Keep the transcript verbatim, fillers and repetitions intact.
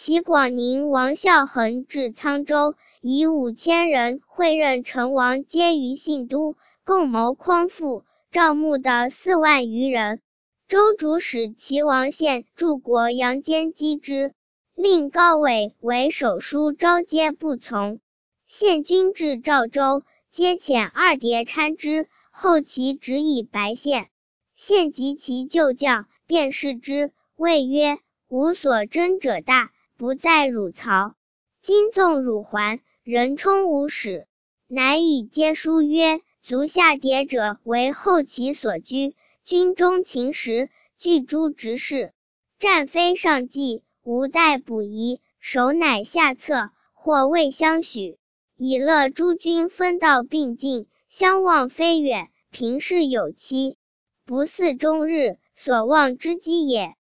齐广宁王孝恒至沧州，以五千人会任成王，皆于信都，共谋匡复。赵牧的四万余人。周主使齐王献柱国杨坚击之，令高纬为手书召皆不从。献军至赵州，皆遣二叠搀之，后其止以白献。献及其旧将，便视之，谓曰：吾所争者大，不在汝曹。今纵汝还，人充无使。乃与皆书曰：足下叠者为后其所居，军中勤时，据诸职事，战非上计，无待补遗，手乃下策，或未相许，以乐诸军分道并进，相望非远，平事有期，不似终日所望之机也。